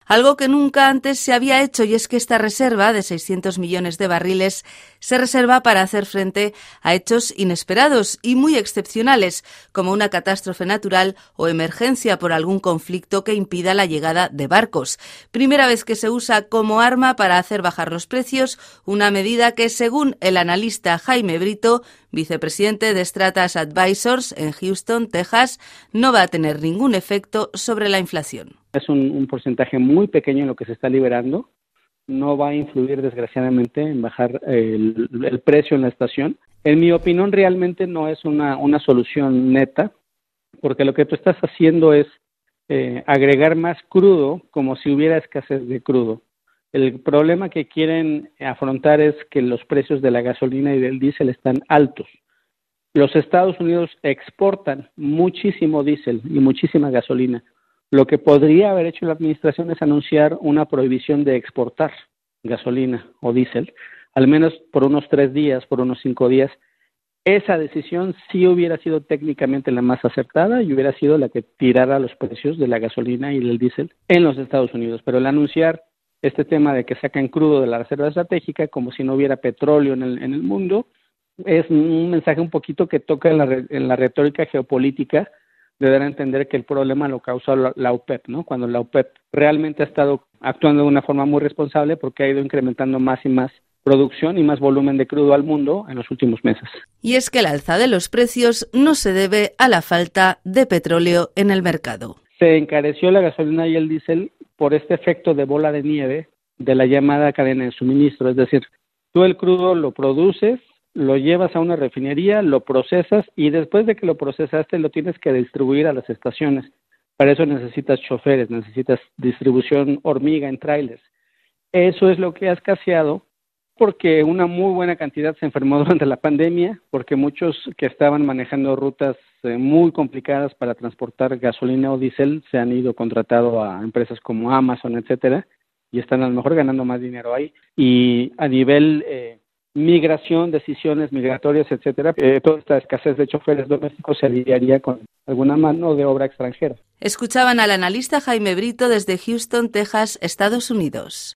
algo que nunca antes se había hecho, y es que esta reserva de 600 millones de barriles se reserva para hacer frente a hechos inesperados y muy excepcionales, como una catástrofe natural o emergencia por algún conflicto que impida la llegada de barcos. Primera vez que se usa como arma para hacer bajar los precios, una medida que, según el analista Jaime Brito, vicepresidente de Stratas Advisors en Houston, Texas, no va a tener ningún efecto sobre la inflación. Es un porcentaje muy pequeño en lo que se está liberando. No va a influir, desgraciadamente, en bajar el precio en la estación. En mi opinión, realmente no es una solución neta, porque lo que tú estás haciendo es agregar más crudo como si hubiera escasez de crudo. El problema que quieren afrontar es que los precios de la gasolina y del diésel están altos. Los Estados Unidos exportan muchísimo diésel y muchísima gasolina. Lo que podría haber hecho la administración es anunciar una prohibición de exportar gasolina o diésel, al menos por unos 3 días, por unos 5 días. Esa decisión sí hubiera sido técnicamente la más acertada y hubiera sido la que tirara los precios de la gasolina y del diésel en los Estados Unidos. Pero el anunciar este tema de que sacan crudo de la reserva estratégica como si no hubiera petróleo en el mundo es un mensaje un poquito que toca en la retórica geopolítica de dar a entender que el problema lo causó la OPEP, ¿no? Cuando la OPEP realmente ha estado actuando de una forma muy responsable porque ha ido incrementando más y más producción y más volumen de crudo al mundo en los últimos meses. Y es que el alza de los precios no se debe a la falta de petróleo en el mercado. Se encareció la gasolina y el diésel por este efecto de bola de nieve de la llamada cadena de suministro. Es decir, tú el crudo lo produces, lo llevas a una refinería, lo procesas y después de que lo procesaste lo tienes que distribuir a las estaciones. Para eso necesitas choferes, necesitas distribución hormiga en trailers. Eso es lo que ha escaseado porque una muy buena cantidad se enfermó durante la pandemia, porque muchos que estaban manejando rutas muy complicadas para transportar gasolina o diésel se han ido contratado a empresas como Amazon, etcétera, y están a lo mejor ganando más dinero ahí. Y a nivel migración, decisiones migratorias, etcétera, toda esta escasez de choferes domésticos se aliviaría con alguna mano de obra extranjera. Escuchaban al analista Jaime Brito desde Houston, Texas, Estados Unidos.